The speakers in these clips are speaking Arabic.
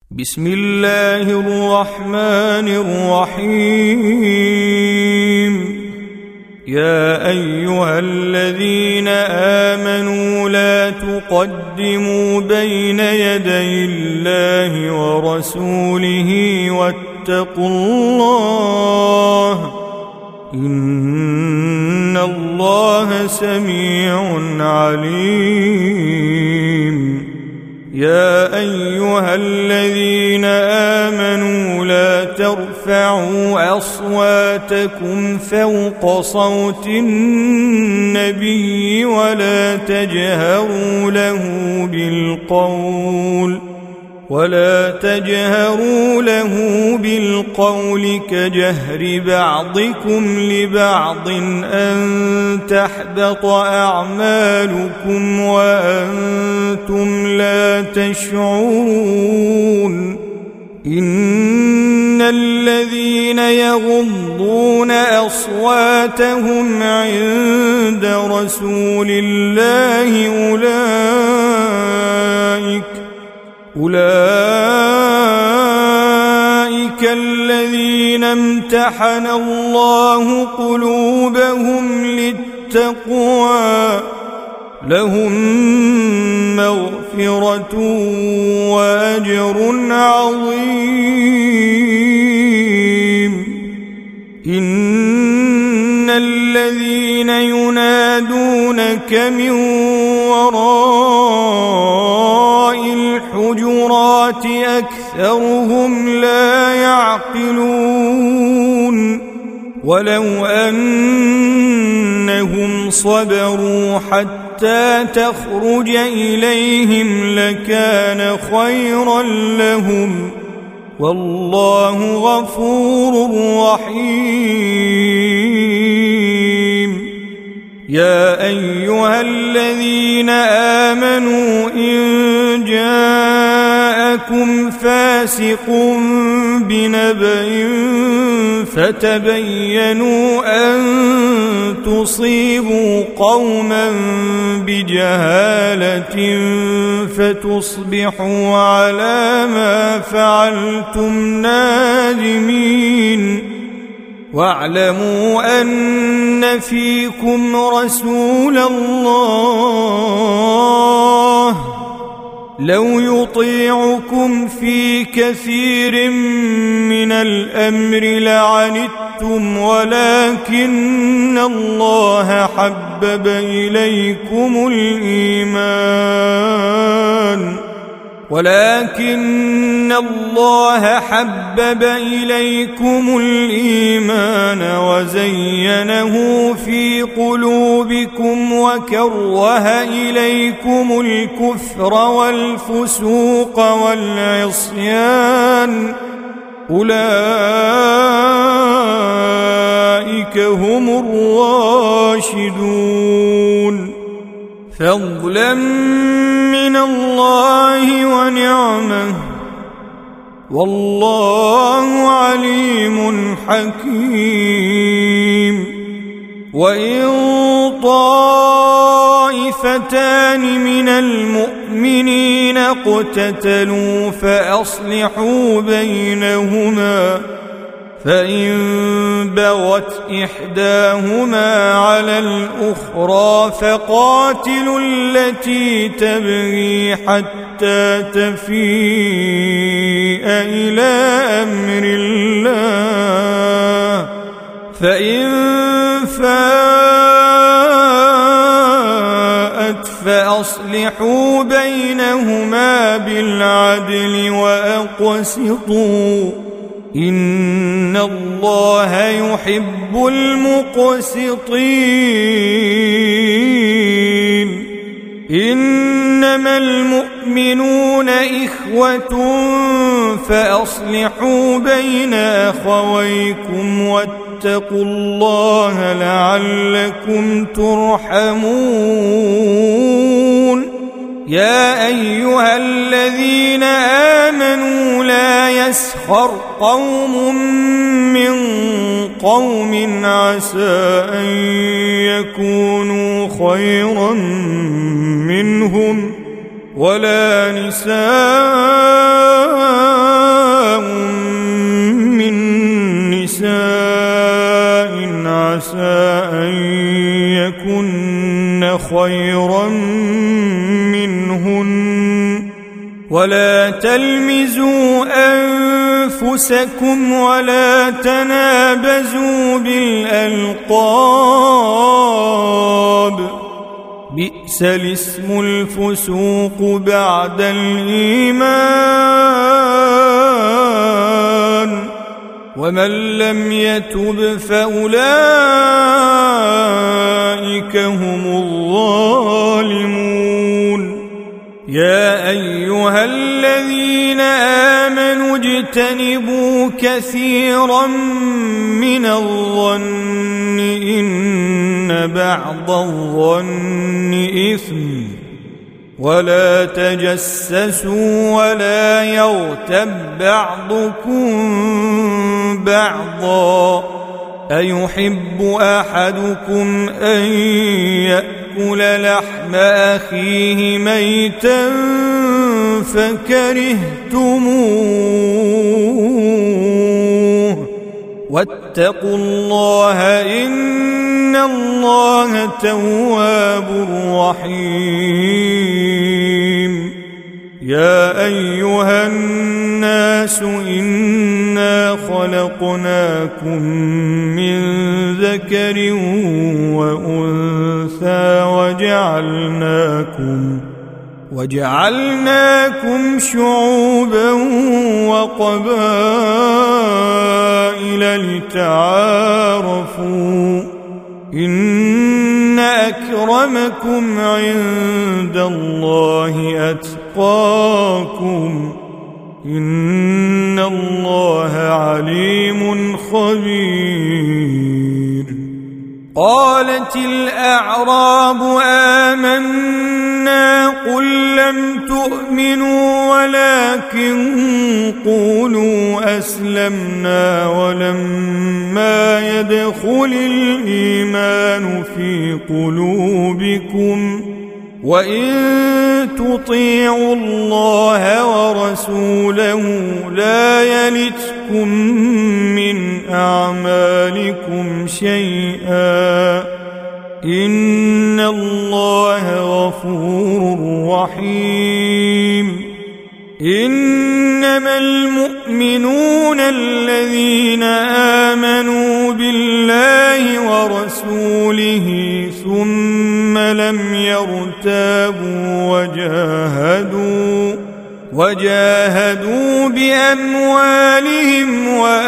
بسم الله الرحمن الرحيم. يا أيها الذين آمنوا لا تقدموا بين يدي الله ورسوله واتقوا الله إن الله سميع عليم. يا أيها الذين آمنوا لا ترفعوا أصواتكم فوق صوت النبي ولا تجهروا له بالقول كجهر بعضكم لبعض أن تحبط أعمالكم وأنتم لا تشعرون. إن الذين يغضون أصواتهم عند رسول الله أولئك الذين امتحن الله قلوبهم للتقوى لهم مغفرة وأجر عظيم. إن الذين ينادونك من وراء الحجرات أكثرهم لا يعقلون. ولو أنهم صبروا حتى تخرج إليهم لكان خيرا لهم والله غفور رحيم. يا أيها الذين آمنوا إن جاءكم فاسق بنبأ فتبينوا أن تصيبوا قوما بجهالة فتصبحوا على ما فعلتم نادمين. واعلموا أن فيكم رسول الله لو يطيعكم في كثير من الأمر لعنتم ولكن الله حبب إليكم الإيمان وزينه في قلوبكم وكره إليكم الكفر والفسوق والعصيان أولئك هم الراشدون فضلا من الله ونعمه والله عليم حكيم. وإن طائفتان من المؤمنين اقتتلوا فأصلحوا بينهما فإن بغت إحداهما على الأخرى فقاتلوا التي تبغي حتى تفيء إلى أمر الله فإن فاءت فأصلحوا بينهما بالعدل وأقسطوا إن الله يحب المقسطين. إنما المؤمنون إخوة فأصلحوا بين أخويكم واتقوا الله لعلكم ترحمون. يا أيها الذين آمنوا لا يسخر قوم من قوم عسى أن يكونوا خيرا منهم ولا نساء من نساء عسى أن يكن خيرا منهن ولا تلمزوا أنفسكم ولا تنابزوا بالألقاب بئس الاسم الفسوق بعد الإيمان ومن لم يتب فأولئك هم الظالمون يا أيها الذين آمنوا اجتنبوا كثيرا من الظن إن بعض الظن إثم ولا تجسسوا ولا يغتب بعضكم بعضا أيحب أحدكم أن يأكل لحم أخيه ميتا فكرهتموه واتقوا الله إن الله تواب رحيم يا أيها الناس إنا خلقناكم من ذكر وأنثى وجعلناكم شعوبا وقبائل لتعارفوا إن أكرمكم عند الله أتقاكم إن الله عليم خبير قالت الأعراب آمنا قل لم تؤمنوا ولكن قولوا أسلمنا ولما يدخل الإيمان في قلوبكم وإن تطيعوا الله ورسوله لا يلتكم من أعمالكم شيئا إن الله غفور رحيم إنما المؤمنون الذين آمنوا بالله ورسوله ثم لم يرتابوا وجاهدوا بأموالهم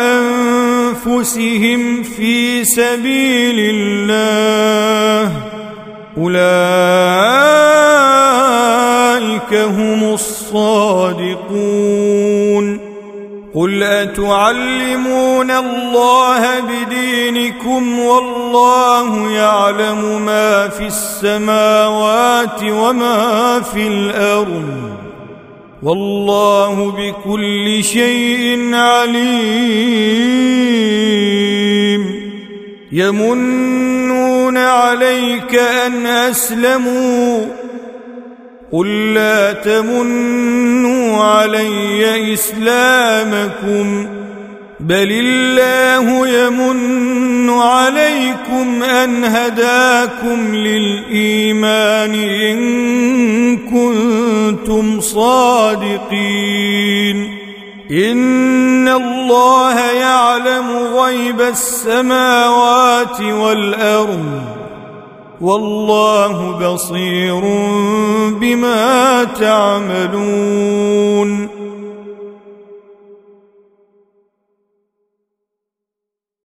وأنفسهم في سبيل الله أولئك هم الصادقون قل أتعلمون الله بدينكم والله يعلم ما في السماوات وما في الأرض والله بكل شيء عليم يمنون عليك أن أسلموا قل لا تمنوا علي إسلامكم بل الله يمن عليكم أن هداكم للإيمان إن كنتم صادقين إن الله يعلم غيب السماوات والأرض والله بصير بما تعملون